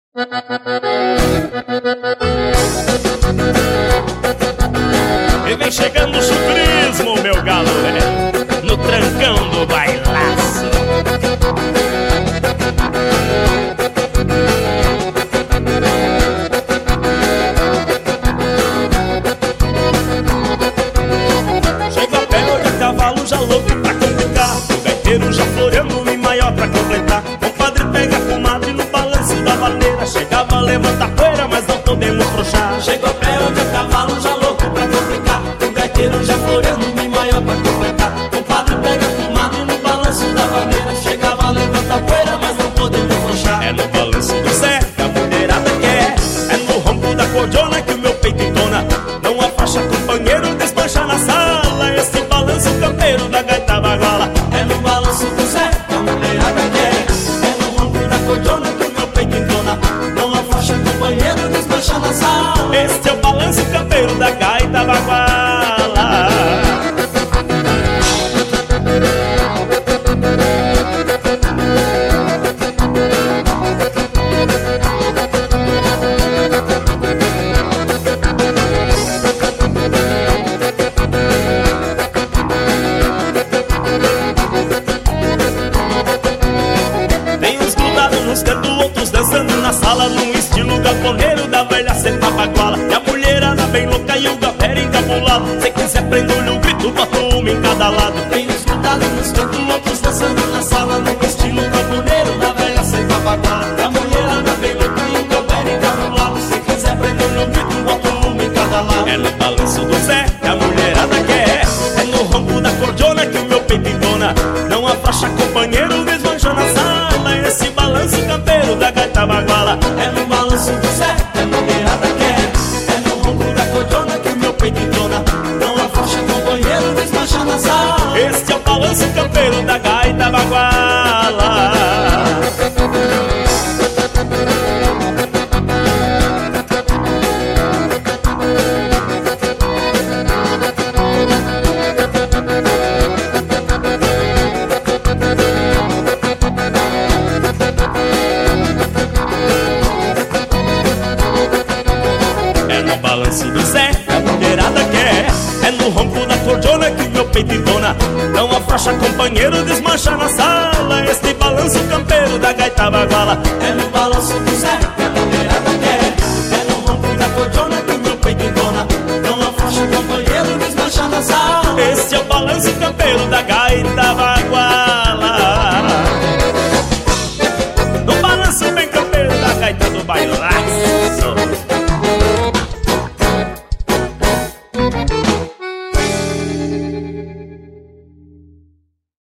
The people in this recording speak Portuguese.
E vem chegando o chucrismo, meu galo, no trancão do bailaço. Chega a pé de cavalo já louco pra complicar, o gaiteiro já floreando em maior pra completar. Compadre pega a comadre no balanço da vaneira, chegava, levanta a poeira, mas não podemos frouxar. Chega a pé de cavalo já louco pra complicar, o gaiteiro já floreando em maior pra completar. Compadre pega a comadre no balanço da vaneira, chegava, levanta a poeira, mas não podemos frouxar. É no balanço do Zé que a mulherada quer, é no ronco da cordiona que o meu peito entona. Não afaixa companheiro, desmancha na sala, esse balanço campeiro da gaita baguala. É no balanço do Zé que a mulherada quer, é no ronco da cordiona que o meu peito entona. Não afaixa companheiro, desmancha na sala, este é o balanço campeiro da gaita baguala. Tem uns grudados nos cantos, outros dançando na sala, num estilo galponeiro da velha cepa baguala. E a mulherada bem louca e o galera encabulado. Se quiser prender-lhe o grito, bota uma em cada lado. tem escutado nos cantos, outros dançando na sala, no estilo camponeiro da velha cepa baguala. A mulherada bem louca e o galera encabulado. Se quiser prender no grito, bota uma em cada lado. É no balanço do Zé que a mulherada quer, é no ronco da cordiona que o meu peito entona. Não afaixa companheiro, desmancha na sala, esse balanço campeiro da gaita baguala. É no balanço do Zé que a mulherada quer, é no ronco da cordiona que o meu peito entona. Não afaixa companheiro, desmancha na sala, Este é o balanço campeiro da gaita baguala. É no balanço do Zé que a mulherada quer, é no ronco da cordiona que o meu peito entona. Não afaixa companheiro, desmancha na sala, este balanço campeiro da gaita baguala. é no balanço do Zé que a mulherada quer, é no ronco da cordiona que o meu peito entona. Não afaixa companheiro, desmancha na sala, Este é o balanço campeiro da gaita baguala. No balanço bem campeiro da gaita do bailado.